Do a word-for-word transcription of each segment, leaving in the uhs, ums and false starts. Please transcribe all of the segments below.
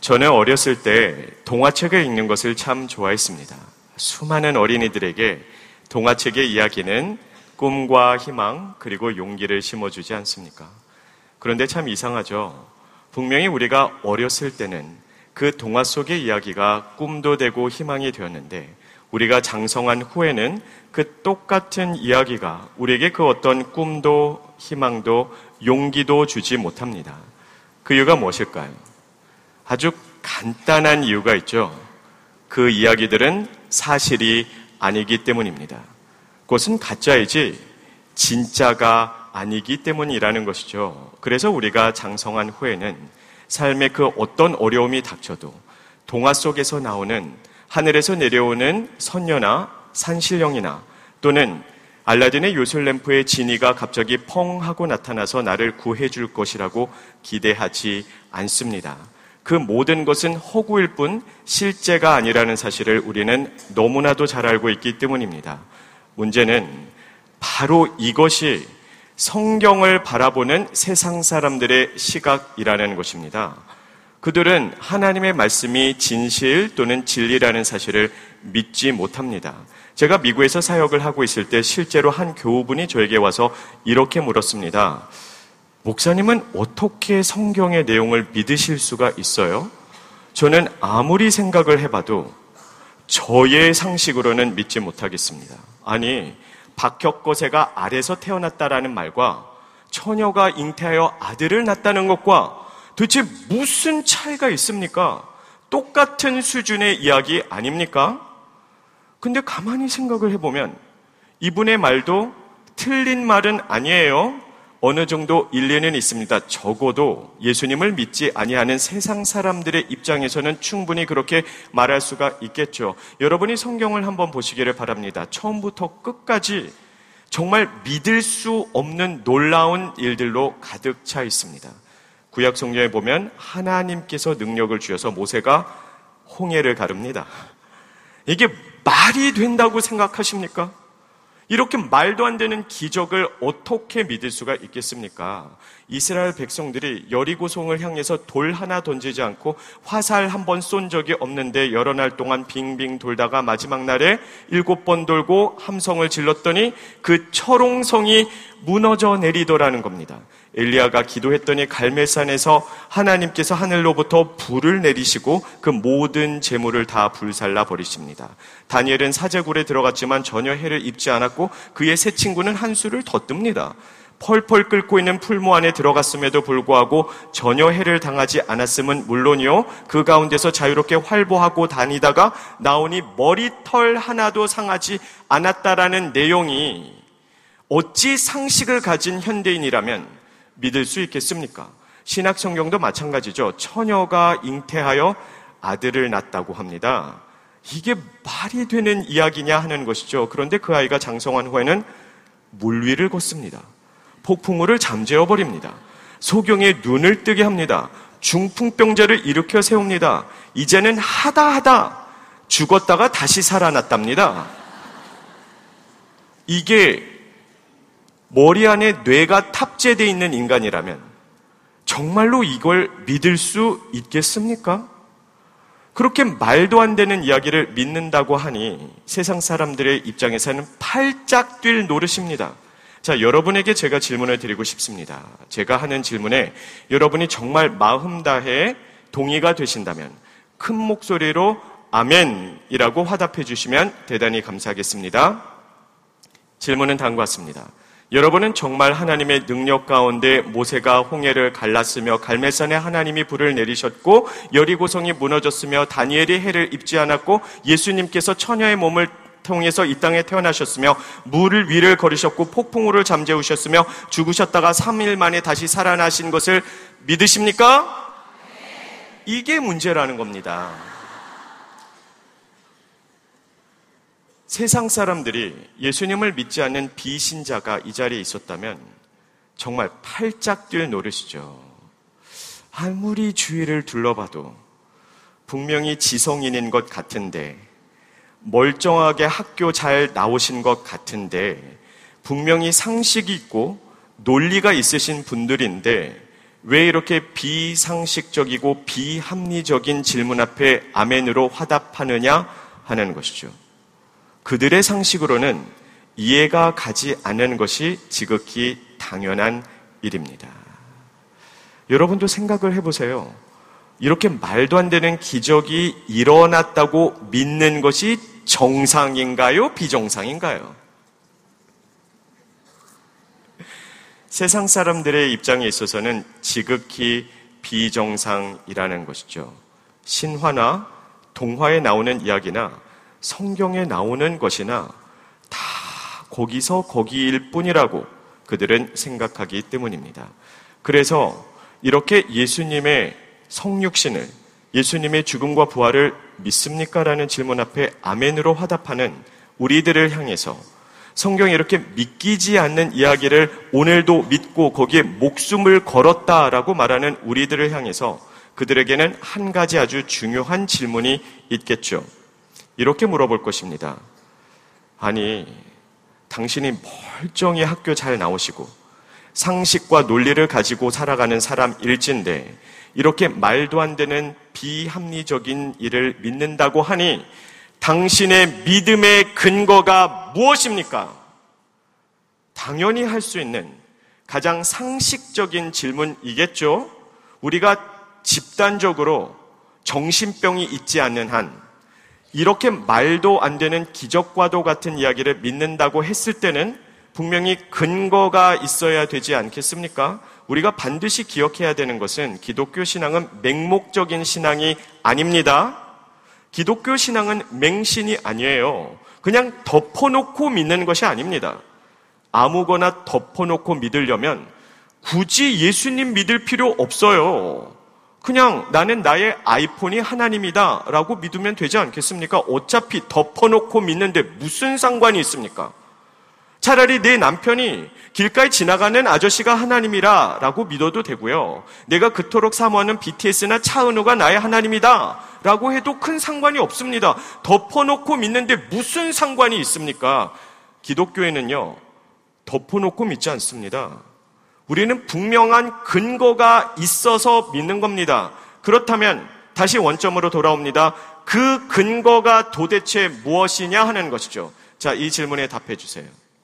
저는 어렸을 때 동화책을 읽는 것을 참 좋아했습니다. 수많은 어린이들에게 동화책의 이야기는 꿈과 희망 그리고 용기를 심어주지 않습니까? 그런데 참 이상하죠. 분명히 우리가 어렸을 때는 그 동화 속의 이야기가 꿈도 되고 희망이 되었는데 우리가 장성한 후에는 그 똑같은 이야기가 우리에게 그 어떤 꿈도 희망도 용기도 주지 못합니다. 그 이유가 무엇일까요? 아주 간단한 이유가 있죠. 그 이야기들은 사실이 아니기 때문입니다. 그것은 가짜이지 진짜가 아니기 때문이라는 것이죠. 그래서 우리가 장성한 후에는 삶의 그 어떤 어려움이 닥쳐도 동화 속에서 나오는 하늘에서 내려오는 선녀나 산신령이나 또는 알라딘의 요술램프의 지니가 갑자기 펑 하고 나타나서 나를 구해줄 것이라고 기대하지 않습니다. 그 모든 것은 허구일 뿐 실제가 아니라는 사실을 우리는 너무나도 잘 알고 있기 때문입니다. 문제는 바로 이것이 성경을 바라보는 세상 사람들의 시각이라는 것입니다. 그들은 하나님의 말씀이 진실 또는 진리라는 사실을 믿지 못합니다. 제가 미국에서 사역을 하고 있을 때 실제로 한 교우분이 저에게 와서 이렇게 물었습니다. 목사님은 어떻게 성경의 내용을 믿으실 수가 있어요? 저는 아무리 생각을 해봐도 저의 상식으로는 믿지 못하겠습니다. 아니, 박혁거새가 알에서 태어났다라는 말과 처녀가 잉태하여 아들을 낳았다는 것과 도대체 무슨 차이가 있습니까? 똑같은 수준의 이야기 아닙니까? 근데 가만히 생각을 해보면 이분의 말도 틀린 말은 아니에요. 어느 정도 일리는 있습니다. 적어도 예수님을 믿지 아니하는 세상 사람들의 입장에서는 충분히 그렇게 말할 수가 있겠죠. 여러분이 성경을 한번 보시기를 바랍니다. 처음부터 끝까지 정말 믿을 수 없는 놀라운 일들로 가득 차 있습니다. 구약 성경에 보면 하나님께서 능력을 주셔서 모세가 홍해를 가릅니다. 이게 말이 된다고 생각하십니까? 이렇게 말도 안 되는 기적을 어떻게 믿을 수가 있겠습니까? 이스라엘 백성들이 여리고성을 향해서 돌 하나 던지지 않고 화살 한 번 쏜 적이 없는데 여러 날 동안 빙빙 돌다가 마지막 날에 일곱 번 돌고 함성을 질렀더니 그 철옹성이 무너져 내리더라는 겁니다. 엘리야가 기도했더니 갈멜산에서 하나님께서 하늘로부터 불을 내리시고 그 모든 재물을 다 불살라 버리십니다. 다니엘은 사제굴에 들어갔지만 전혀 해를 입지 않았고 그의 세 친구는 한수를 더 뜹니다. 펄펄 끓고 있는 풀무 안에 들어갔음에도 불구하고 전혀 해를 당하지 않았음은 물론이요, 그 가운데서 자유롭게 활보하고 다니다가 나오니 머리털 하나도 상하지 않았다라는 내용이 어찌 상식을 가진 현대인이라면 믿을 수 있겠습니까? 신약 성경도 마찬가지죠. 처녀가 잉태하여 아들을 낳았다고 합니다. 이게 말이 되는 이야기냐 하는 것이죠. 그런데 그 아이가 장성한 후에는 물 위를 걷습니다. 폭풍우를 잠재워버립니다. 소경의 눈을 뜨게 합니다. 중풍병자를 일으켜 세웁니다. 이제는 하다 하다 죽었다가 다시 살아났답니다. 이게 머리 안에 뇌가 탑재되어 있는 인간이라면 정말로 이걸 믿을 수 있겠습니까? 그렇게 말도 안 되는 이야기를 믿는다고 하니 세상 사람들의 입장에서는 팔짝 뛸 노릇입니다. 자, 여러분에게 제가 질문을 드리고 싶습니다. 제가 하는 질문에 여러분이 정말 마음 다해 동의가 되신다면 큰 목소리로 아멘이라고 화답해 주시면 대단히 감사하겠습니다. 질문은 다음과 같습니다. 여러분은 정말 하나님의 능력 가운데 모세가 홍해를 갈랐으며 갈멜산에 하나님이 불을 내리셨고 여리고성이 무너졌으며 다니엘이 해를 입지 않았고 예수님께서 처녀의 몸을 통해서 이 땅에 태어나셨으며 물을 위를 걸으셨고 폭풍우를 잠재우셨으며 죽으셨다가 삼 일 만에 다시 살아나신 것을 믿으십니까? 이게 문제라는 겁니다. 세상 사람들이 예수님을 믿지 않는 비신자가 이 자리에 있었다면 정말 팔짝 뛸 노릇이죠. 아무리 주위를 둘러봐도 분명히 지성인인 것 같은데, 멀쩡하게 학교 잘 나오신 것 같은데, 분명히 상식이 있고 논리가 있으신 분들인데 왜 이렇게 비상식적이고 비합리적인 질문 앞에 아멘으로 화답하느냐 하는 것이죠. 그들의 상식으로는 이해가 가지 않는 것이 지극히 당연한 일입니다. 여러분도 생각을 해보세요. 이렇게 말도 안 되는 기적이 일어났다고 믿는 것이 정상인가요? 비정상인가요? 세상 사람들의 입장에 있어서는 지극히 비정상이라는 것이죠. 신화나 동화에 나오는 이야기나 성경에 나오는 것이나 다 거기서 거기일 뿐이라고 그들은 생각하기 때문입니다. 그래서 이렇게 예수님의 성육신을, 예수님의 죽음과 부활을 믿습니까? 라는 질문 앞에 아멘으로 화답하는 우리들을 향해서 성경에 이렇게 믿기지 않는 이야기를 오늘도 믿고 거기에 목숨을 걸었다라고 말하는 우리들을 향해서 그들에게는 한 가지 아주 중요한 질문이 있겠죠. 이렇게 물어볼 것입니다. 아니, 당신이 멀쩡히 학교 잘 나오시고 상식과 논리를 가지고 살아가는 사람일진데 이렇게 말도 안 되는 비합리적인 일을 믿는다고 하니 당신의 믿음의 근거가 무엇입니까? 당연히 할 수 있는 가장 상식적인 질문이겠죠. 우리가 집단적으로 정신병이 있지 않는 한 이렇게 말도 안 되는 기적과도 같은 이야기를 믿는다고 했을 때는 분명히 근거가 있어야 되지 않겠습니까? 우리가 반드시 기억해야 되는 것은 기독교 신앙은 맹목적인 신앙이 아닙니다. 기독교 신앙은 맹신이 아니에요. 그냥 덮어놓고 믿는 것이 아닙니다. 아무거나 덮어놓고 믿으려면 굳이 예수님 믿을 필요 없어요. 그냥 나는 나의 아이폰이 하나님이다 라고 믿으면 되지 않겠습니까? 어차피 덮어놓고 믿는데 무슨 상관이 있습니까? 차라리 내 남편이 길가에 지나가는 아저씨가 하나님이라 라고 믿어도 되고요. 내가 그토록 사모하는 비티에스나 차은우가 나의 하나님이다 라고 해도 큰 상관이 없습니다. 덮어놓고 믿는데 무슨 상관이 있습니까? 기독교에는요, 덮어놓고 믿지 않습니다. 우리는 분명한 근거가 있어서 믿는 겁니다. 그렇다면 다시 원점으로 돌아옵니다. 그 근거가 도대체 무엇이냐 하는 것이죠. 자, 이 질문에 답해 주세요.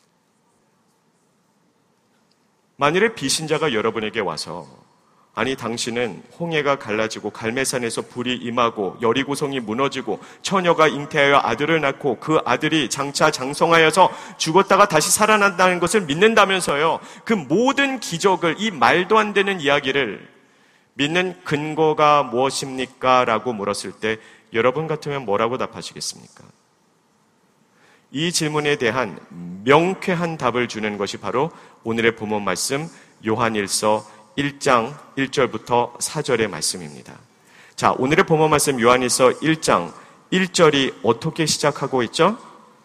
만일에 비신자가 여러분에게 와서 아니 당신은 홍해가 갈라지고 갈매산에서 불이 임하고 여리고성이 무너지고 처녀가 잉태하여 아들을 낳고 그 아들이 장차 장성하여서 죽었다가 다시 살아난다는 것을 믿는다면서요. 그 모든 기적을, 이 말도 안 되는 이야기를 믿는 근거가 무엇입니까? 라고 물었을 때 여러분 같으면 뭐라고 답하시겠습니까? 이 질문에 대한 명쾌한 답을 주는 것이 바로 오늘의 본문 말씀 요한일서 일 장 일 절부터 사 절의 말씀입니다. 자, 오늘의 본문 말씀 요한일서 일 장 일 절이 어떻게 시작하고 있죠?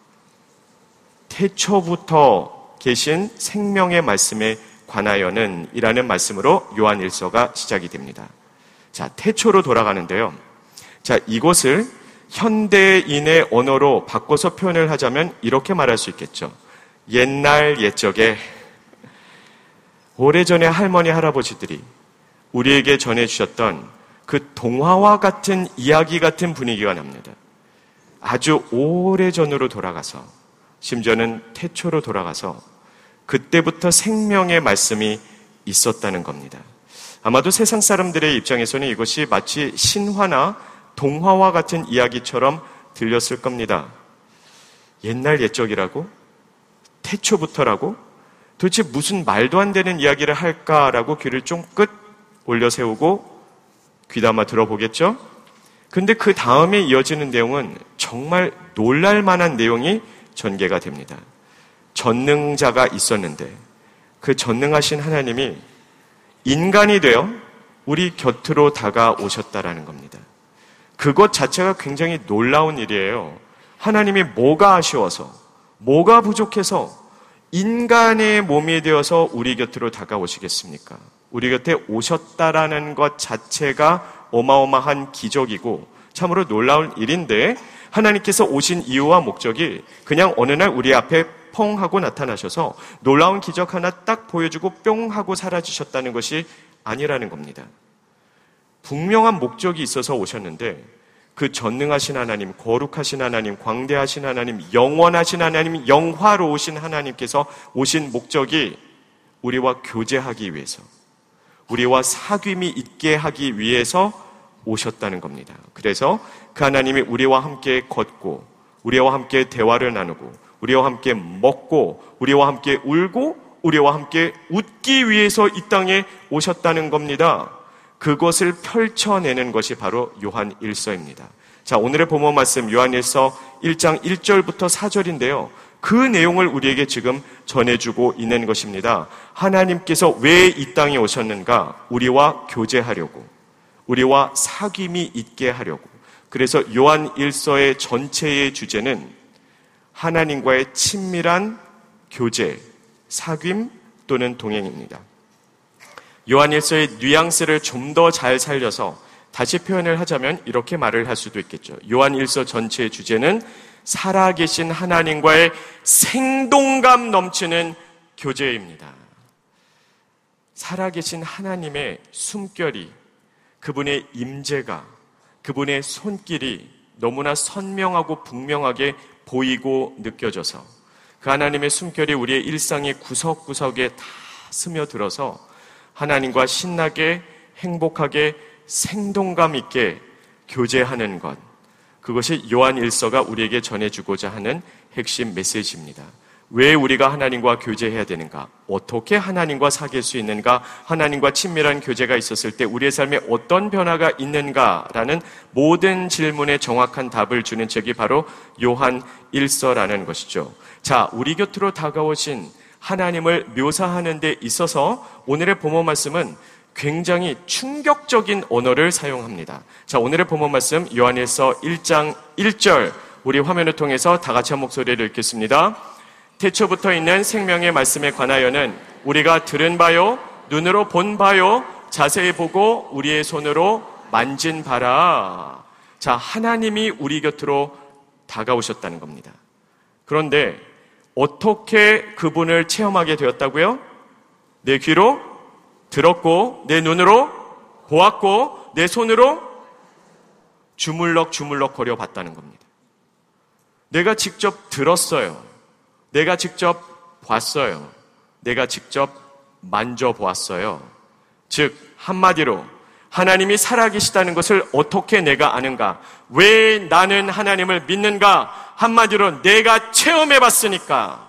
태초부터 계신 생명의 말씀에 관하여는 이라는 말씀으로 요한일서가 시작이 됩니다. 자, 태초로 돌아가는데요. 자, 이것을 현대인의 언어로 바꿔서 표현을 하자면 이렇게 말할 수 있겠죠. 옛날 옛적에 오래전에 할머니 할아버지들이 우리에게 전해주셨던 그 동화와 같은 이야기 같은 분위기가 납니다. 아주 오래전으로 돌아가서 심지어는 태초로 돌아가서 그때부터 생명의 말씀이 있었다는 겁니다. 아마도 세상 사람들의 입장에서는 이것이 마치 신화나 동화와 같은 이야기처럼 들렸을 겁니다. 옛날 옛적이라고? 태초부터라고? 도대체 무슨 말도 안 되는 이야기를 할까라고 귀를 쫑긋 올려 세우고 귀담아 들어보겠죠? 근데 그 다음에 이어지는 내용은 정말 놀랄 만한 내용이 전개가 됩니다. 전능자가 있었는데 그 전능하신 하나님이 인간이 되어 우리 곁으로 다가오셨다라는 겁니다. 그것 자체가 굉장히 놀라운 일이에요. 하나님이 뭐가 아쉬워서, 뭐가 부족해서 인간의 몸이 되어서 우리 곁으로 다가오시겠습니까? 우리 곁에 오셨다라는 것 자체가 어마어마한 기적이고 참으로 놀라운 일인데 하나님께서 오신 이유와 목적이 그냥 어느 날 우리 앞에 펑 하고 나타나셔서 놀라운 기적 하나 딱 보여주고 뿅 하고 사라지셨다는 것이 아니라는 겁니다. 분명한 목적이 있어서 오셨는데 그 전능하신 하나님, 거룩하신 하나님, 광대하신 하나님, 영원하신 하나님, 영화로우신 하나님께서 오신 목적이 우리와 교제하기 위해서, 우리와 사귐이 있게 하기 위해서 오셨다는 겁니다. 그래서 그 하나님이 우리와 함께 걷고, 우리와 함께 대화를 나누고, 우리와 함께 먹고, 우리와 함께 울고, 우리와 함께 웃기 위해서 이 땅에 오셨다는 겁니다. 그것을 펼쳐내는 것이 바로 요한일서입니다. 자, 오늘의 본문 말씀 요한일서 일 장 일 절부터 사 절인데요. 그 내용을 우리에게 지금 전해주고 있는 것입니다. 하나님께서 왜 이 땅에 오셨는가? 우리와 교제하려고, 우리와 사귐이 있게 하려고. 그래서 요한일서의 전체의 주제는 하나님과의 친밀한 교제, 사귐 또는 동행입니다. 요한일서의 뉘앙스를 좀 더 잘 살려서 다시 표현을 하자면 이렇게 말을 할 수도 있겠죠. 요한일서 전체의 주제는 살아계신 하나님과의 생동감 넘치는 교제입니다. 살아계신 하나님의 숨결이, 그분의 임재가, 그분의 손길이 너무나 선명하고 분명하게 보이고 느껴져서 그 하나님의 숨결이 우리의 일상의 구석구석에 다 스며들어서 하나님과 신나게, 행복하게, 생동감 있게 교제하는 것, 그것이 요한일서가 우리에게 전해주고자 하는 핵심 메시지입니다. 왜 우리가 하나님과 교제해야 되는가? 어떻게 하나님과 사귈 수 있는가? 하나님과 친밀한 교제가 있었을 때 우리의 삶에 어떤 변화가 있는가라는 모든 질문에 정확한 답을 주는 책이 바로 요한일서라는 것이죠. 자, 우리 곁으로 다가오신 하나님을 묘사하는 데 있어서 오늘의 본문 말씀은 굉장히 충격적인 언어를 사용합니다. 자, 오늘의 본문 말씀 요한일서 일 장 일 절, 우리 화면을 통해서 다 같이 한 목소리를 읽겠습니다. 태초부터 있는 생명의 말씀에 관하여는 우리가 들은 바요, 눈으로 본 바요, 자세히 보고 우리의 손으로 만진 바라. 자, 하나님이 우리 곁으로 다가오셨다는 겁니다. 그런데 어떻게 그분을 체험하게 되었다고요? 내 귀로 들었고, 내 눈으로 보았고, 내 손으로 주물럭 주물럭 거려 봤다는 겁니다. 내가 직접 들었어요. 내가 직접 봤어요. 내가 직접 만져보았어요. 즉, 한마디로 하나님이 살아계시다는 것을 어떻게 내가 아는가? 왜 나는 하나님을 믿는가? 한마디로 내가 체험해봤으니까,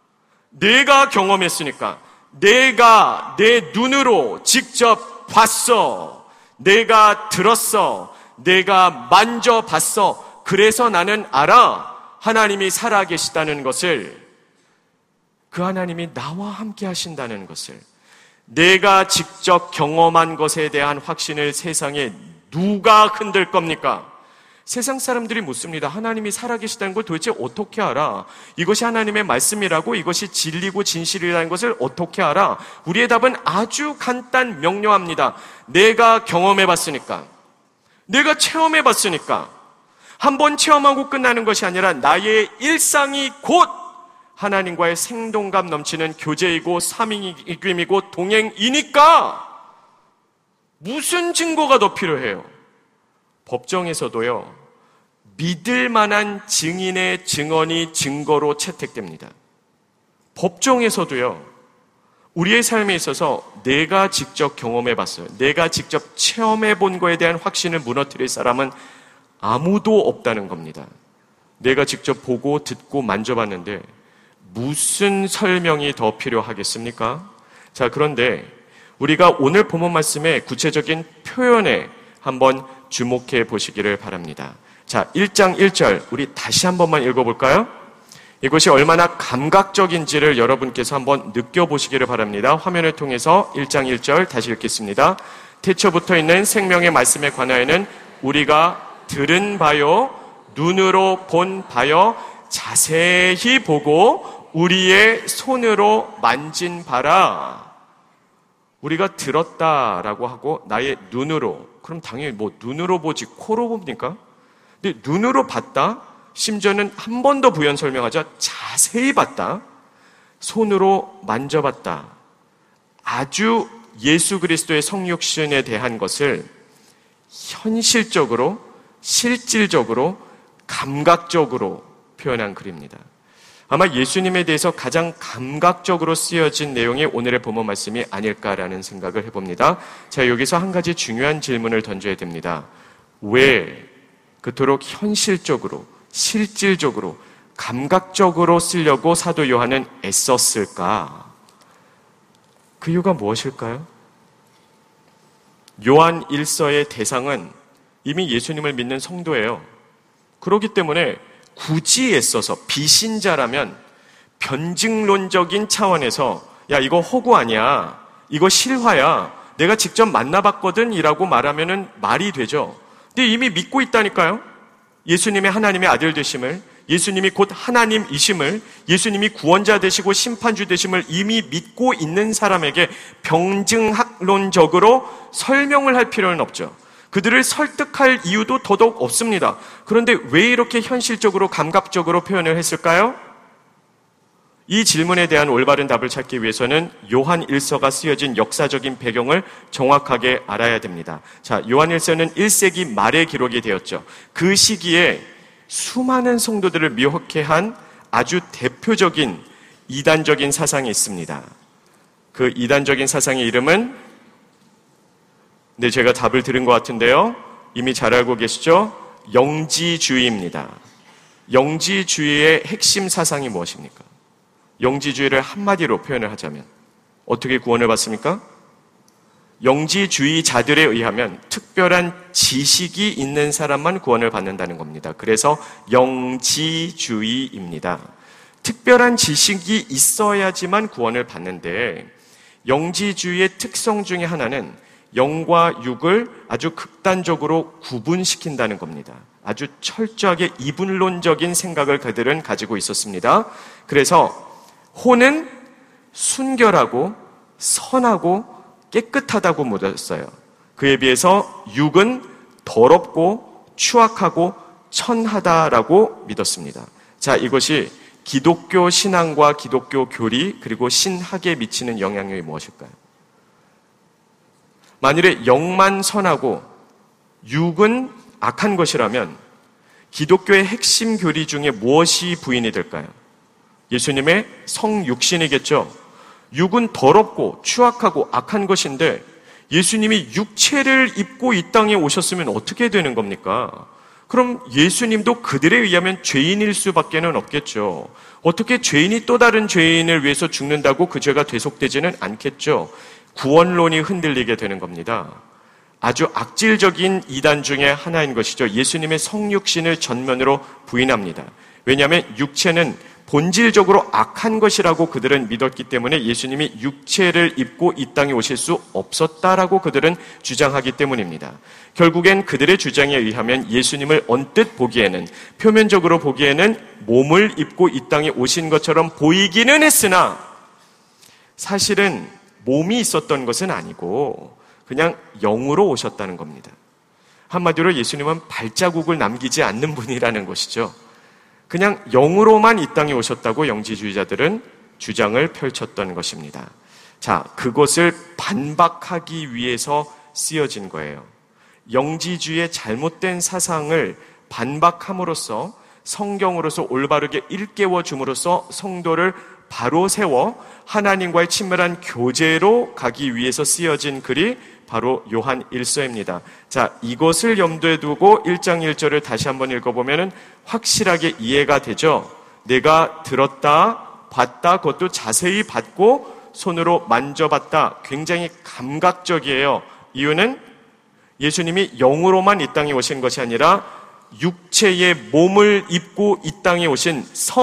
내가 경험했으니까, 내가 내 눈으로 직접 봤어, 내가 들었어, 내가 만져봤어. 그래서 나는 알아, 하나님이 살아계시다는 것을, 그 하나님이 나와 함께 하신다는 것을. 내가 직접 경험한 것에 대한 확신을 세상에 누가 흔들 겁니까? 세상 사람들이 묻습니다. 하나님이 살아계시다는 걸 도대체 어떻게 알아? 이것이 하나님의 말씀이라고, 이것이 진리고 진실이라는 것을 어떻게 알아? 우리의 답은 아주 간단 명료합니다. 내가 경험해봤으니까, 내가 체험해봤으니까. 한번 체험하고 끝나는 것이 아니라 나의 일상이 곧 하나님과의 생동감 넘치는 교제이고 삼위이고 동행이니까 무슨 증거가 더 필요해요? 법정에서도요, 믿을 만한 증인의 증언이 증거로 채택됩니다. 법정에서도요, 우리의 삶에 있어서 내가 직접 경험해 봤어요, 내가 직접 체험해 본 거에 대한 확신을 무너뜨릴 사람은 아무도 없다는 겁니다. 내가 직접 보고 듣고 만져봤는데 무슨 설명이 더 필요하겠습니까? 자, 그런데 우리가 오늘 본문 말씀의 구체적인 표현에 한번 주목해 보시기를 바랍니다. 자, 일 장 일 절 우리 다시 한 번만 읽어볼까요? 이것이 얼마나 감각적인지를 여러분께서 한번 느껴보시기를 바랍니다. 화면을 통해서 일 장 일 절 다시 읽겠습니다. 태초부터 있는 생명의 말씀에 관하여는 우리가 들은 바요, 눈으로 본 바요, 자세히 보고 우리의 손으로 만진 바라. 우리가 들었다라고 하고 나의 눈으로, 그럼 당연히 뭐 눈으로 보지 코로 봅니까? 근데 눈으로 봤다, 심지어는 한 번 더 부연 설명하자, 자세히 봤다, 손으로 만져봤다, 아주 예수 그리스도의 성육신에 대한 것을 현실적으로, 실질적으로, 감각적으로 표현한 글입니다. 아마 예수님에 대해서 가장 감각적으로 쓰여진 내용이 오늘의 본문 말씀이 아닐까라는 생각을 해봅니다. 자, 여기서 한 가지 중요한 질문을 던져야 됩니다. 왜 그토록 현실적으로, 실질적으로, 감각적으로 쓰려고 사도 요한은 애썼을까? 그 이유가 무엇일까요? 요한 일서의 대상은 이미 예수님을 믿는 성도예요. 그렇기 때문에 굳이 애써서 비신자라면 변증론적인 차원에서 야, 이거 허구 아니야, 이거 실화야, 내가 직접 만나봤거든 이라고 말하면 말이 되죠. 근데 이미 믿고 있다니까요. 예수님의 하나님의 아들 되심을, 예수님이 곧 하나님이심을, 예수님이 구원자 되시고 심판주 되심을 이미 믿고 있는 사람에게 병증학론적으로 설명을 할 필요는 없죠. 그들을 설득할 이유도 더더욱 없습니다. 그런데 왜 이렇게 현실적으로 감각적으로 표현을 했을까요? 이 질문에 대한 올바른 답을 찾기 위해서는 요한 일서가 쓰여진 역사적인 배경을 정확하게 알아야 됩니다. 자, 요한 일서는 일 세기 말에 기록이 되었죠. 그 시기에 수많은 성도들을 미혹해한 아주 대표적인 이단적인 사상이 있습니다. 그 이단적인 사상의 이름은, 네, 제가 답을 들은 것 같은데요. 이미 잘 알고 계시죠? 영지주의입니다. 영지주의의 핵심 사상이 무엇입니까? 영지주의를 한마디로 표현을 하자면 어떻게 구원을 받습니까? 영지주의자들에 의하면 특별한 지식이 있는 사람만 구원을 받는다는 겁니다. 그래서 영지주의입니다. 특별한 지식이 있어야지만 구원을 받는데, 영지주의의 특성 중에 하나는 영과 육을 아주 극단적으로 구분시킨다는 겁니다. 아주 철저하게 이분론적인 생각을 그들은 가지고 있었습니다. 그래서 혼은 순결하고 선하고 깨끗하다고 묻었어요. 그에 비해서 육은 더럽고 추악하고 천하다라고 믿었습니다. 자, 이것이 기독교 신앙과 기독교 교리 그리고 신학에 미치는 영향력이 무엇일까요? 만일에 영만 선하고 육은 악한 것이라면 기독교의 핵심 교리 중에 무엇이 부인이 될까요? 예수님의 성육신이겠죠. 육은 더럽고 추악하고 악한 것인데 예수님이 육체를 입고 이 땅에 오셨으면 어떻게 되는 겁니까? 그럼 예수님도 그들에 의하면 죄인일 수밖에는 없겠죠. 어떻게 죄인이 또 다른 죄인을 위해서 죽는다고 그 죄가 되속되지는 않겠죠. 구원론이 흔들리게 되는 겁니다. 아주 악질적인 이단 중에 하나인 것이죠. 예수님의 성육신을 전면으로 부인합니다. 왜냐하면 육체는 본질적으로 악한 것이라고 그들은 믿었기 때문에 예수님이 육체를 입고 이 땅에 오실 수 없었다라고 그들은 주장하기 때문입니다. 결국엔 그들의 주장에 의하면 예수님을 언뜻 보기에는, 표면적으로 보기에는 몸을 입고 이 땅에 오신 것처럼 보이기는 했으나 사실은 몸이 있었던 것은 아니고 그냥 영으로 오셨다는 겁니다. 한마디로 예수님은 발자국을 남기지 않는 분이라는 것이죠. 그냥 영으로만 이 땅에 오셨다고 영지주의자들은 주장을 펼쳤던 것입니다. 자, 그것을 반박하기 위해서 쓰여진 거예요. 영지주의의 잘못된 사상을 반박함으로써, 성경으로서 올바르게 일깨워 줌으로써 성도를 바로 세워 하나님과의 친밀한 교제로 가기 위해서 쓰여진 글이 바로 요한 일서입니다. 자, 이것을 염두에 두고 일 장 일 절을 다시 한번 읽어보면 확실하게 이해가 되죠. 내가 들었다, 봤다, 그것도 자세히 봤고 손으로 만져봤다. 굉장히 감각적이에요. 이유는 예수님이 영으로만 이 땅에 오신 것이 아니라 육체의 몸을 입고 이 땅에 오신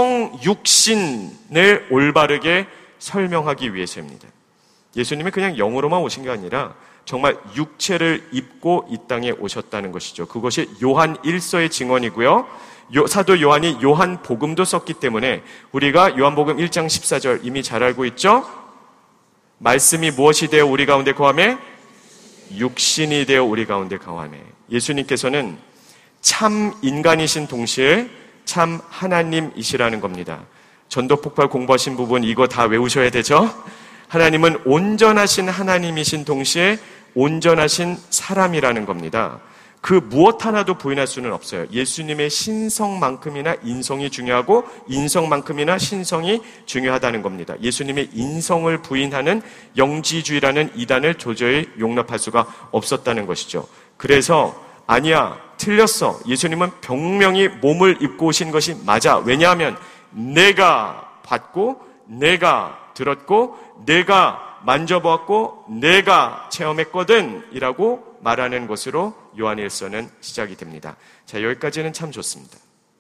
성육신을 올바르게 설명하기 위해서입니다. 예수님이 그냥 영으로만 오신 게 아니라 정말 육체를 입고 이 땅에 오셨다는 것이죠. 그것이 요한 일서의 증언이고요. 사도 요한이 요한 복음도 썼기 때문에 우리가 요한복음 일 장 십사 절 이미 잘 알고 있죠? 말씀이 무엇이 되어 우리 가운데 거하매? 육신이 되어 우리 가운데 거하매. 예수님께서는 참 인간이신 동시에 참 하나님이시라는 겁니다. 전도폭발 공부하신 부분 이거 다 외우셔야 되죠? 하나님은 온전하신 하나님이신 동시에 온전하신 사람이라는 겁니다. 그 무엇 하나도 부인할 수는 없어요. 예수님의 신성만큼이나 인성이 중요하고 인성만큼이나 신성이 중요하다는 겁니다. 예수님의 인성을 부인하는 영지주의라는 이단을 도저히 용납할 수가 없었다는 것이죠. 그래서 아니야, 틀렸어. 예수님은 병명히 몸을 입고 오신 것이 맞아. 왜냐하면 내가 봤고 내가 들었고 내가 만져보았고 내가 체험했거든 이라고 말하는 것으로 요한일서는 시작이 됩니다. 자, 여기까지는 참 좋습니다.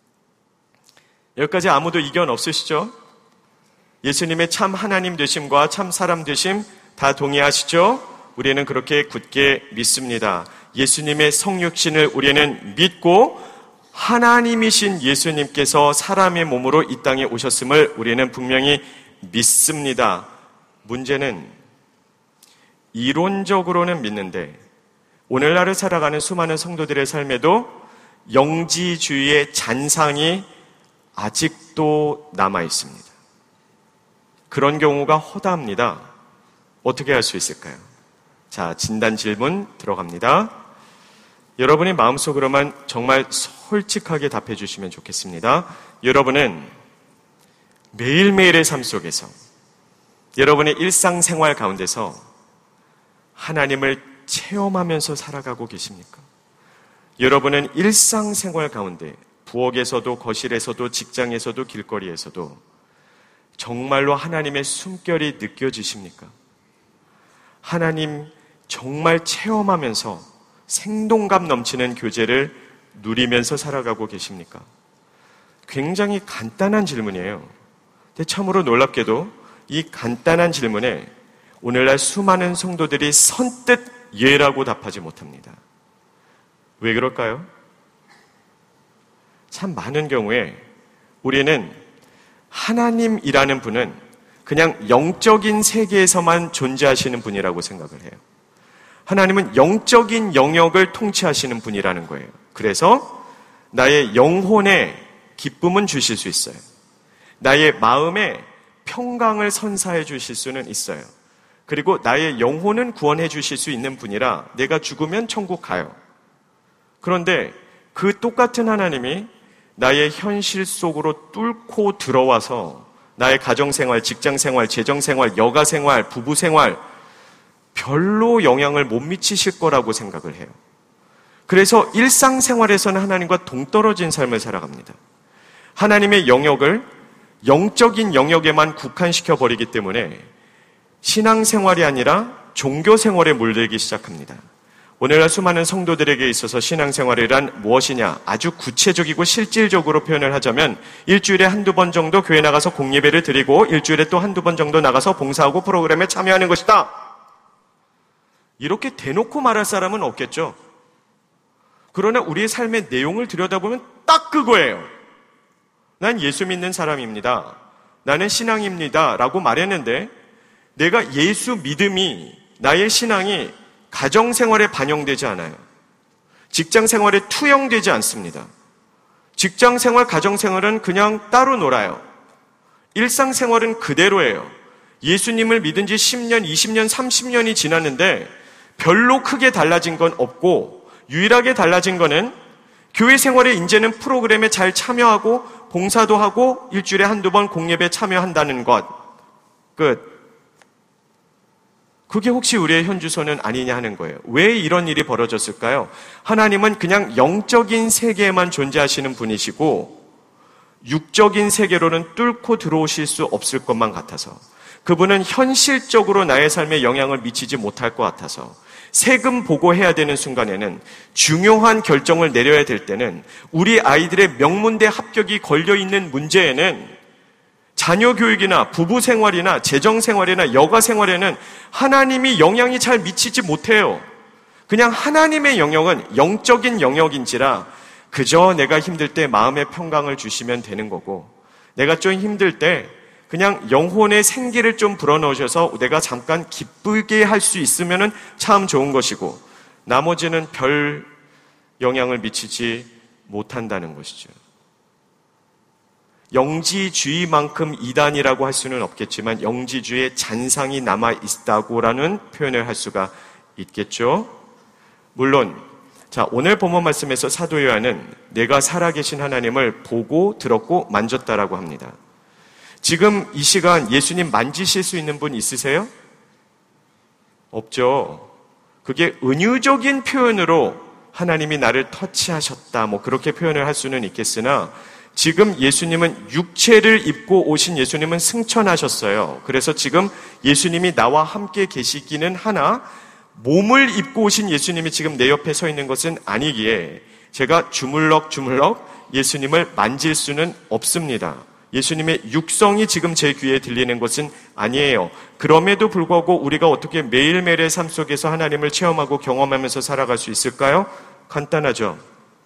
여기까지 아무도 이견 없으시죠? 예수님의 참 하나님 되심과 참 사람 되심 다 동의하시죠? 우리는 그렇게 굳게 믿습니다. 예수님의 성육신을 우리는 믿고 하나님이신 예수님께서 사람의 몸으로 이 땅에 오셨음을 우리는 분명히 믿습니다. 문제는 이론적으로는 믿는데 오늘날을 살아가는 수많은 성도들의 삶에도 영지주의의 잔상이 아직도 남아 있습니다. 그런 경우가 허다합니다. 어떻게 할 수 있을까요? 자, 진단 질문 들어갑니다. 여러분이 마음속으로만 정말 솔직하게 답해 주시면 좋겠습니다. 여러분은 매일매일의 삶 속에서 여러분의 일상생활 가운데서 하나님을 체험하면서 살아가고 계십니까? 여러분은 일상생활 가운데 부엌에서도 거실에서도 직장에서도 길거리에서도 정말로 하나님의 숨결이 느껴지십니까? 하나님 정말 체험하면서 생동감 넘치는 교제를 누리면서 살아가고 계십니까? 굉장히 간단한 질문이에요. 근데 참으로 놀랍게도 이 간단한 질문에 오늘날 수많은 성도들이 선뜻 예라고 답하지 못합니다. 왜 그럴까요? 참 많은 경우에 우리는 하나님이라는 분은 그냥 영적인 세계에서만 존재하시는 분이라고 생각을 해요. 하나님은 영적인 영역을 통치하시는 분이라는 거예요. 그래서 나의 영혼에 기쁨은 주실 수 있어요. 나의 마음에 평강을 선사해 주실 수는 있어요. 그리고 나의 영혼은 구원해 주실 수 있는 분이라 내가 죽으면 천국 가요. 그런데 그 똑같은 하나님이 나의 현실 속으로 뚫고 들어와서 나의 가정생활, 직장생활, 재정생활, 여가생활, 부부생활 별로 영향을 못 미치실 거라고 생각을 해요. 그래서 일상생활에서는 하나님과 동떨어진 삶을 살아갑니다. 하나님의 영역을 영적인 영역에만 국한시켜 버리기 때문에 신앙생활이 아니라 종교생활에 물들기 시작합니다. 오늘날 수많은 성도들에게 있어서 신앙생활이란 무엇이냐? 아주 구체적이고 실질적으로 표현을 하자면 일주일에 한두 번 정도 교회 나가서 공예배를 드리고 일주일에 또 한두 번 정도 나가서 봉사하고 프로그램에 참여하는 것이다. 이렇게 대놓고 말할 사람은 없겠죠. 그러나 우리의 삶의 내용을 들여다보면 딱 그거예요. 난 예수 믿는 사람입니다. 나는 신앙입니다. 라고 말했는데 내가 예수 믿음이, 나의 신앙이 가정생활에 반영되지 않아요. 직장생활에 투영되지 않습니다. 직장생활, 가정생활은 그냥 따로 놀아요. 일상생활은 그대로예요. 예수님을 믿은 지 십 년, 이십 년, 삼십 년이 지났는데 별로 크게 달라진 건 없고 유일하게 달라진 거는 교회 생활에 이제는 프로그램에 잘 참여하고 봉사도 하고 일주일에 한두 번 공예배 참여한다는 것. 끝. 그게 혹시 우리의 현주소는 아니냐 하는 거예요. 왜 이런 일이 벌어졌을까요? 하나님은 그냥 영적인 세계에만 존재하시는 분이시고 육적인 세계로는 뚫고 들어오실 수 없을 것만 같아서, 그분은 현실적으로 나의 삶에 영향을 미치지 못할 것 같아서, 세금 보고해야 되는 순간에는, 중요한 결정을 내려야 될 때는, 우리 아이들의 명문대 합격이 걸려있는 문제에는, 자녀 교육이나 부부 생활이나 재정 생활이나 여가 생활에는 하나님이 영향이 잘 미치지 못해요. 그냥 하나님의 영역은 영적인 영역인지라 그저 내가 힘들 때 마음의 평강을 주시면 되는 거고, 내가 좀 힘들 때 그냥 영혼의 생기를 좀 불어넣으셔서 내가 잠깐 기쁘게 할 수 있으면 참 좋은 것이고, 나머지는 별 영향을 미치지 못한다는 것이죠. 영지주의만큼 이단이라고 할 수는 없겠지만 영지주의의 잔상이 남아있다고라는 표현을 할 수가 있겠죠. 물론 자, 오늘 본문 말씀에서 사도 요한은 내가 살아계신 하나님을 보고 들었고 만졌다라고 합니다. 지금 이 시간 예수님 만지실 수 있는 분 있으세요? 없죠. 그게 은유적인 표현으로 하나님이 나를 터치하셨다, 뭐 그렇게 표현을 할 수는 있겠으나 지금 예수님은 육체를 입고 오신 예수님은 승천하셨어요. 그래서 지금 예수님이 나와 함께 계시기는 하나 몸을 입고 오신 예수님이 지금 내 옆에 서 있는 것은 아니기에 제가 주물럭주물럭 예수님을 만질 수는 없습니다. 예수님의 육성이 지금 제 귀에 들리는 것은 아니에요. 그럼에도 불구하고 우리가 어떻게 매일매일의 삶 속에서 하나님을 체험하고 경험하면서 살아갈 수 있을까요? 간단하죠.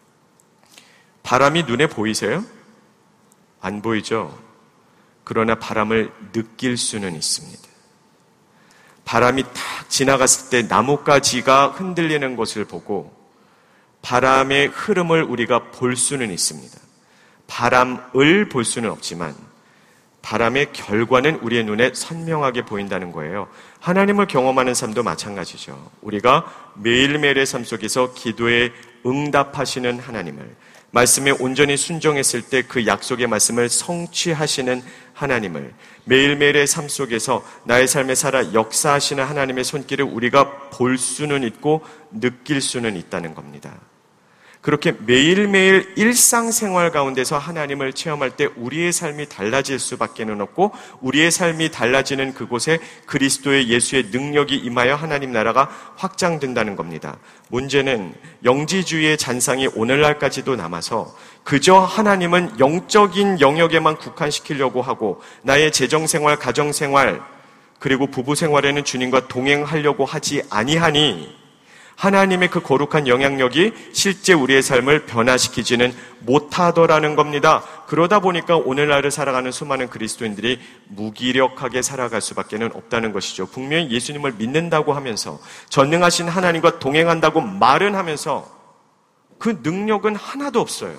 바람이 눈에 보이세요? 안 보이죠? 그러나 바람을 느낄 수는 있습니다. 바람이 탁 지나갔을 때 나뭇가지가 흔들리는 것을 보고 바람의 흐름을 우리가 볼 수는 있습니다. 바람을 볼 수는 없지만 바람의 결과는 우리의 눈에 선명하게 보인다는 거예요. 하나님을 경험하는 삶도 마찬가지죠. 우리가 매일매일의 삶 속에서 기도에 응답하시는 하나님을, 말씀에 온전히 순종했을 때 그 약속의 말씀을 성취하시는 하나님을, 매일매일의 삶 속에서 나의 삶에 살아 역사하시는 하나님의 손길을 우리가 볼 수는 있고 느낄 수는 있다는 겁니다. 그렇게 매일매일 일상생활 가운데서 하나님을 체험할 때 우리의 삶이 달라질 수밖에는 없고 우리의 삶이 달라지는 그곳에 그리스도의 예수의 능력이 임하여 하나님 나라가 확장된다는 겁니다. 문제는 영지주의의 잔상이 오늘날까지도 남아서 그저 하나님은 영적인 영역에만 국한시키려고 하고 나의 재정생활, 가정생활, 그리고 부부생활에는 주님과 동행하려고 하지 아니하니 하나님의 그 거룩한 영향력이 실제 우리의 삶을 변화시키지는 못하더라는 겁니다. 그러다 보니까 오늘날을 살아가는 수많은 그리스도인들이 무기력하게 살아갈 수밖에 없다는 것이죠. 분명히 예수님을 믿는다고 하면서 전능하신 하나님과 동행한다고 말은 하면서 그 능력은 하나도 없어요.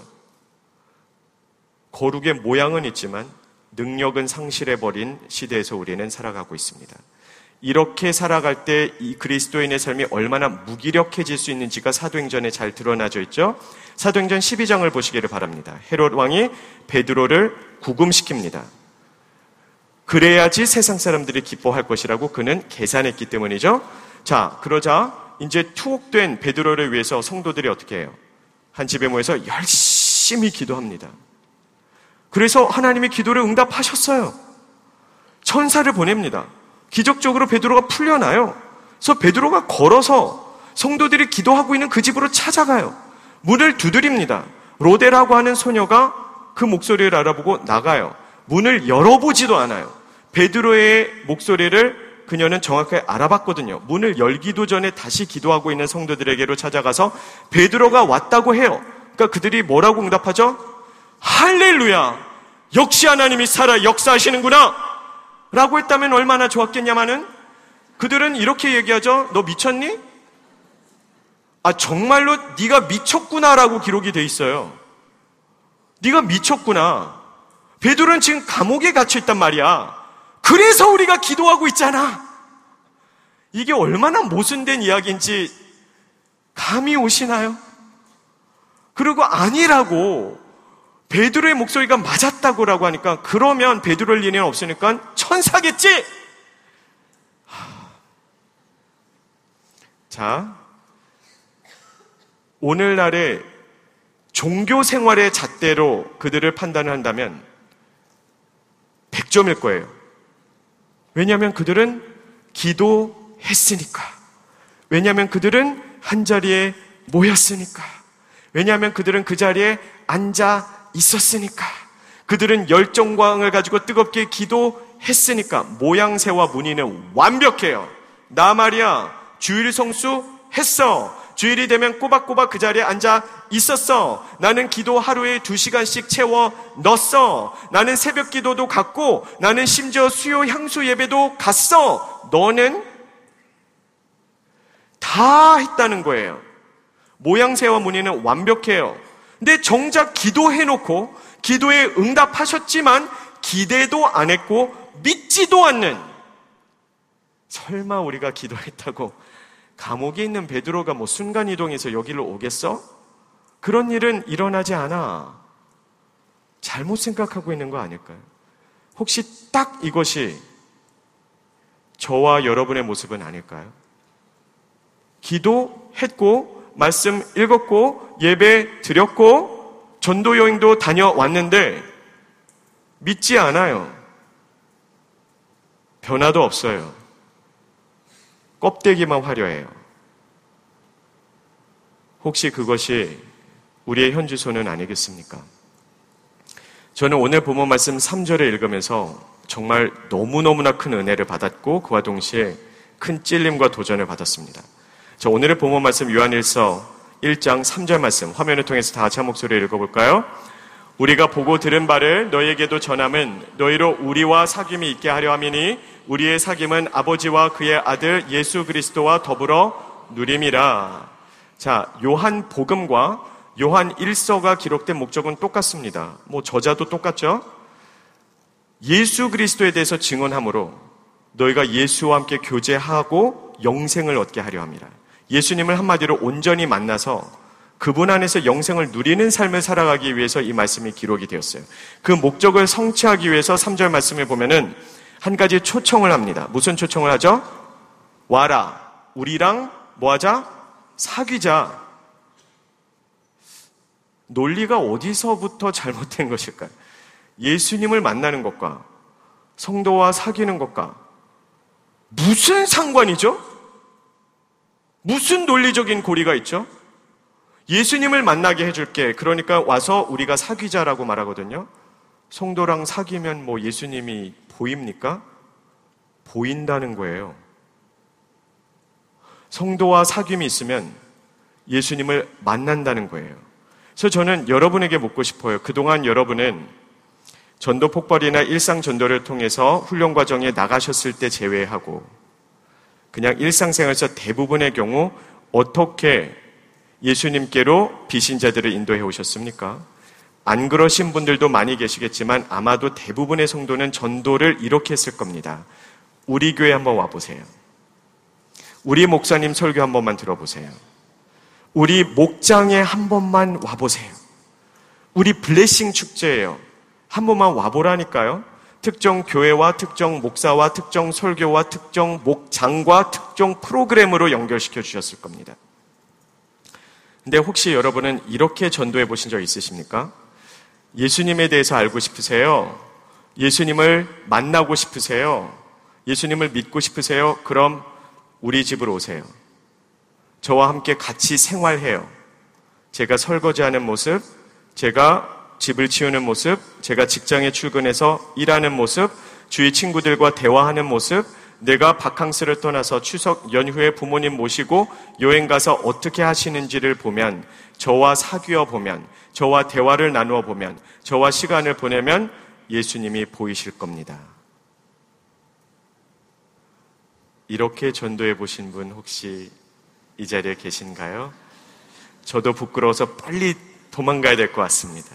거룩의 모양은 있지만 능력은 상실해버린 시대에서 우리는 살아가고 있습니다. 이렇게 살아갈 때 이 그리스도인의 삶이 얼마나 무기력해질 수 있는지가 사도행전에 잘 드러나져 있죠. 사도행전 십이 장을 보시기를 바랍니다. 헤롯 왕이 베드로를 구금시킵니다. 그래야지 세상 사람들이 기뻐할 것이라고 그는 계산했기 때문이죠. 자, 그러자 이제 투옥된 베드로를 위해서 성도들이 어떻게 해요? 한 집에 모여서 열심히 기도합니다. 그래서 하나님이 기도를 응답하셨어요. 천사를 보냅니다. 기적적으로 베드로가 풀려나요. 그래서 베드로가 걸어서 성도들이 기도하고 있는 그 집으로 찾아가요. 문을 두드립니다. 로데라고 하는 소녀가 그 목소리를 알아보고 나가요. 문을 열어보지도 않아요. 베드로의 목소리를 그녀는 정확하게 알아봤거든요. 문을 열기도 전에 다시 기도하고 있는 성도들에게로 찾아가서 베드로가 왔다고 해요. 그러니까 그들이 뭐라고 응답하죠? 할렐루야! 역시 하나님이 살아 역사하시는구나! 라고 했다면 얼마나 좋았겠냐마는 그들은 이렇게 얘기하죠. 너 미쳤니? 아, 정말로 네가 미쳤구나라고 기록이 돼 있어요. 네가 미쳤구나. 베드로는 지금 감옥에 갇혀 있단 말이야. 그래서 우리가 기도하고 있잖아. 이게 얼마나 모순된 이야기인지 감이 오시나요? 그리고 아니라고 베드로의 목소리가 맞았다고라고 하니까 그러면 베드로일 리는 없으니까 천사겠지? 자, 오늘날의 종교 생활의 잣대로 그들을 판단을 한다면 백 점일 거예요. 왜냐하면 그들은 기도했으니까. 왜냐하면 그들은 한자리에 모였으니까. 왜냐하면 그들은 그 자리에 앉아 있었으니까. 그들은 열정광을 가지고 뜨겁게 기도했으니까. 모양새와 무늬는 완벽해요. 나 말이야 주일 성수 했어. 주일이 되면 꼬박꼬박 그 자리에 앉아 있었어. 나는 기도 하루에 두 시간씩 채워 넣었어. 나는 새벽 기도도 갔고 나는 심지어 수요 향수 예배도 갔어. 너는 다 했다는 거예요. 모양새와 무늬는 완벽해요. 근데 정작 기도해놓고 기도에 응답하셨지만 기대도 안 했고 믿지도 않는, 설마 우리가 기도했다고 감옥에 있는 베드로가 뭐 순간이동해서 여기로 오겠어? 그런 일은 일어나지 않아. 잘못 생각하고 있는 거 아닐까요? 혹시 딱 이것이 저와 여러분의 모습은 아닐까요? 기도했고 말씀 읽었고 예배 드렸고 전도 여행도 다녀왔는데 믿지 않아요. 변화도 없어요. 껍데기만 화려해요. 혹시 그것이 우리의 현주소는 아니겠습니까? 저는 오늘 본문 말씀 삼 절을 읽으면서 정말 너무너무나 큰 은혜를 받았고 그와 동시에 큰 찔림과 도전을 받았습니다. 저 오늘의 본문 말씀 요한일서 일 장 삼 절 말씀 화면을 통해서 다 같이 한 목소리로 읽어볼까요? 우리가 보고 들은 바를 너희에게도 전함은 너희로 우리와 사귐이 있게 하려 함이니 우리의 사귐은 아버지와 그의 아들 예수 그리스도와 더불어 누림이라. 자, 요한 복음과 요한 일서가 기록된 목적은 똑같습니다. 뭐 저자도 똑같죠? 예수 그리스도에 대해서 증언함으로 너희가 예수와 함께 교제하고 영생을 얻게 하려 함이라. 예수님을 한마디로 온전히 만나서 그분 안에서 영생을 누리는 삶을 살아가기 위해서 이 말씀이 기록이 되었어요. 그 목적을 성취하기 위해서 삼 절 말씀을 보면은 한 가지 초청을 합니다. 무슨 초청을 하죠? 와라, 우리랑 뭐 하자? 사귀자. 논리가 어디서부터 잘못된 것일까요? 예수님을 만나는 것과 성도와 사귀는 것과 무슨 상관이죠? 무슨 논리적인 고리가 있죠? 예수님을 만나게 해줄게. 그러니까 와서 우리가 사귀자라고 말하거든요. 성도랑 사귀면 뭐 예수님이 보입니까? 보인다는 거예요. 성도와 사귐이 있으면 예수님을 만난다는 거예요. 그래서 저는 여러분에게 묻고 싶어요. 그동안 여러분은 전도 폭발이나 일상 전도를 통해서 훈련 과정에 나가셨을 때 제외하고 그냥 일상생활에서 대부분의 경우 어떻게 예수님께로 비신자들을 인도해 오셨습니까? 안 그러신 분들도 많이 계시겠지만 아마도 대부분의 성도는 전도를 이렇게 했을 겁니다. 우리 교회 한번 와보세요. 우리 목사님 설교 한 번만 들어보세요. 우리 목장에 한 번만 와보세요. 우리 블레싱 축제예요. 한 번만 와보라니까요. 특정 교회와 특정 목사와 특정 설교와 특정 목장과 특정 프로그램으로 연결시켜 주셨을 겁니다. 근데 혹시 여러분은 이렇게 전도해 보신 적 있으십니까? 예수님에 대해서 알고 싶으세요? 예수님을 만나고 싶으세요? 예수님을 믿고 싶으세요? 그럼 우리 집으로 오세요. 저와 함께 같이 생활해요. 제가 설거지하는 모습, 제가 집을 치우는 모습, 제가 직장에 출근해서 일하는 모습, 주위 친구들과 대화하는 모습, 내가 바캉스를 떠나서 추석 연휴에 부모님 모시고 여행 가서 어떻게 하시는지를 보면, 저와 사귀어 보면, 저와 대화를 나누어 보면, 저와 시간을 보내면 예수님이 보이실 겁니다. 이렇게 전도해 보신 분 혹시 이 자리에 계신가요? 저도 부끄러워서 빨리 도망가야 될 것 같습니다.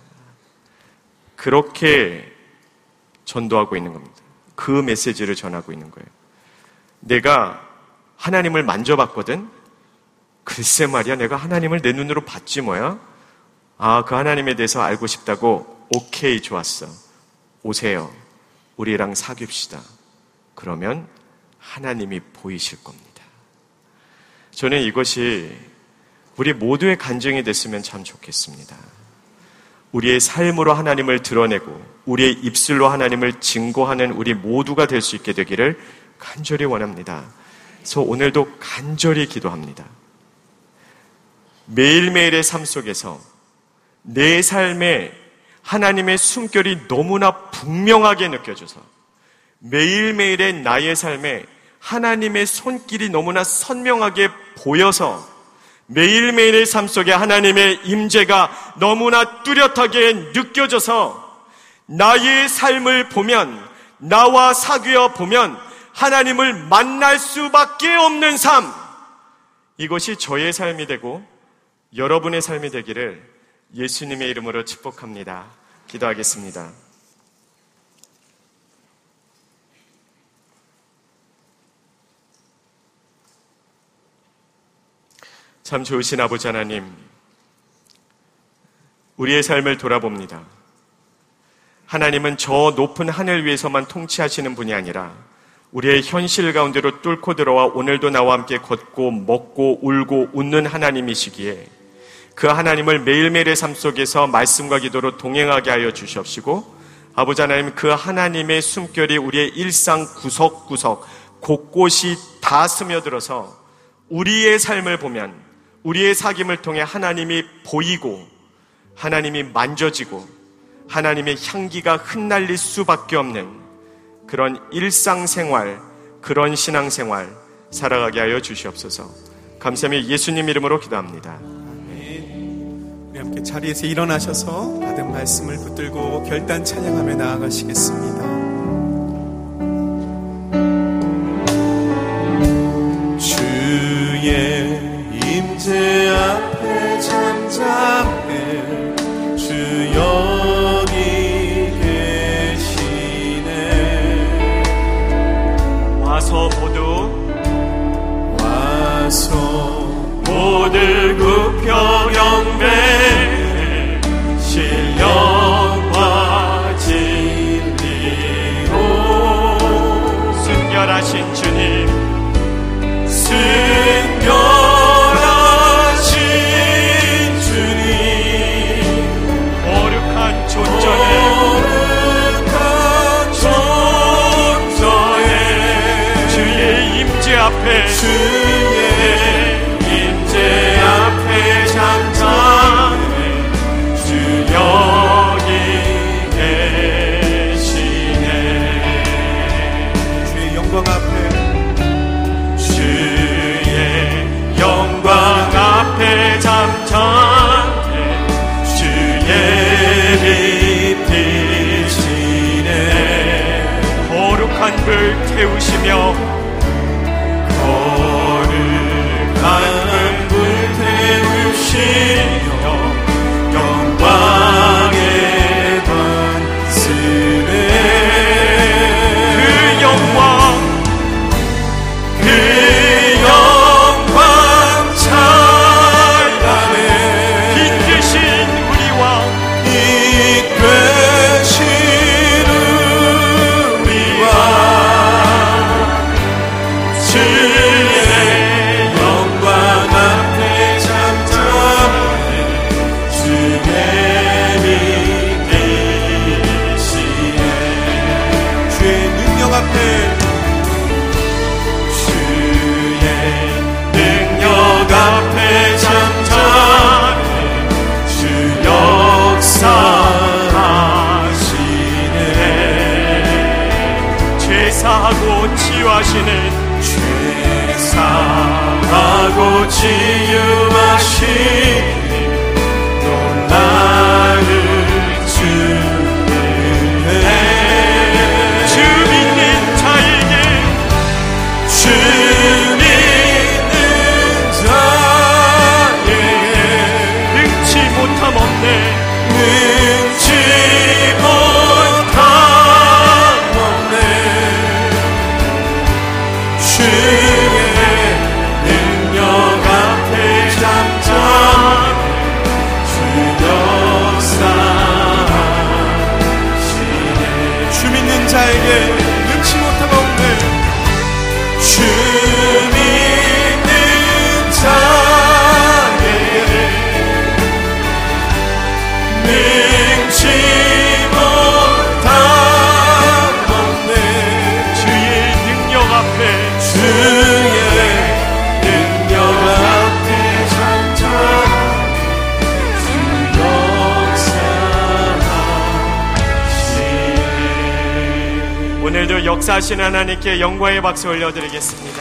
그렇게 전도하고 있는 겁니다. 그 메시지를 전하고 있는 거예요. 내가 하나님을 만져봤거든? 글쎄 말이야, 내가 하나님을 내 눈으로 봤지 뭐야? 아, 그 하나님에 대해서 알고 싶다고? 오케이, 좋았어. 오세요. 우리랑 사귀읍시다. 그러면 하나님이 보이실 겁니다. 저는 이것이 우리 모두의 간증이 됐으면 참 좋겠습니다. 우리의 삶으로 하나님을 드러내고 우리의 입술로 하나님을 증거하는 우리 모두가 될 수 있게 되기를 간절히 원합니다. 그래서 오늘도 간절히 기도합니다. 매일매일의 삶 속에서 내 삶에 하나님의 숨결이 너무나 분명하게 느껴져서 매일매일의 나의 삶에 하나님의 손길이 너무나 선명하게 보여서 매일매일의 삶 속에 하나님의 임재가 너무나 뚜렷하게 느껴져서 나의 삶을 보면, 나와 사귀어 보면 하나님을 만날 수밖에 없는 삶, 이것이 저의 삶이 되고 여러분의 삶이 되기를 예수님의 이름으로 축복합니다. 기도하겠습니다. 참 좋으신 아버지 하나님, 우리의 삶을 돌아봅니다. 하나님은 저 높은 하늘 위에서만 통치하시는 분이 아니라 우리의 현실 가운데로 뚫고 들어와 오늘도 나와 함께 걷고 먹고 울고 웃는 하나님이시기에 그 하나님을 매일매일의 삶 속에서 말씀과 기도로 동행하게 하여 주시옵시고, 아버지 하나님, 그 하나님의 숨결이 우리의 일상 구석구석 곳곳이 다 스며들어서 우리의 삶을 보면 우리의 사귐을 통해 하나님이 보이고 하나님이 만져지고 하나님의 향기가 흩날릴 수밖에 없는 그런 일상생활, 그런 신앙생활 살아가게 하여 주시옵소서. 감사하며 예수님 이름으로 기도합니다. 우리 함께 자리에서 일어나셔서 받은 말씀을 붙들고 결단 찬양하며 나아가시겠습니다. 주의 임재 앞에 잠잠해 주 여기 계시네. 와서 모두 와서 모두 굽혀 경배해 신령과 진리로 순결하신 주님, 순결하신 주님, 거룩한 존전에 거룩한 존전에 주의 임재 앞에 주의 임재 앞에 잠잠해 주 여기 계시네. 주의 영광 앞에 주의 영광 앞에 잠잠해 주의 빛 비치네. 거룩한 불 태우시며 거룩한 불 태우시며 영광의 반스네. 그 영광 그 영광 찬란해. 빛 되신 우리 왕, 빛 되신 우리 왕, 주의 영광 앞에 잠잠해 주의 빛 되시네. 주의 능력 앞에 주의 능력 앞에 잠잠해 주 역사하시네. 죄사하고 치유하시는 죄사하고 치유하시니 놀라운 주님의 주 믿는 자에게 주 믿는 자에게 능치 못함 없네. 능치 못함 없네. 주의 능력 앞에 잠잠해 주 역사하시네. 주 믿는 자에게 능치 못함 없네. 주 믿는 자에게 능치 못함 없네. 주의 능력 앞에 주의 능력 앞에 잠잠해 주 역사하시네. 오늘도 역사하시는 하나님께 영광의 박수 올려드리겠습니다.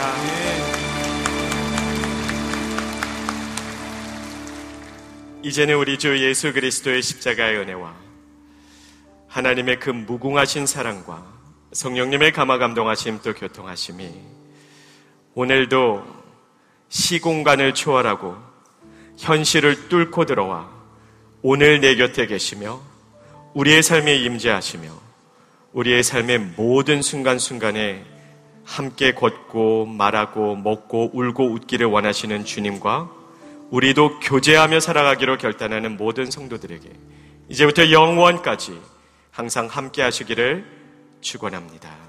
이제는 우리 주 예수 그리스도의 십자가의 은혜와 하나님의 그 무궁하신 사랑과 성령님의 감화 감동하심 또 교통하심이 오늘도 시공간을 초월하고 현실을 뚫고 들어와 오늘 내 곁에 계시며 우리의 삶에 임재하시며 우리의 삶의 모든 순간순간에 함께 걷고 말하고 먹고 울고 웃기를 원하시는 주님과 우리도 교제하며 살아가기로 결단하는 모든 성도들에게 이제부터 영원까지 항상 함께 하시기를 축원합니다.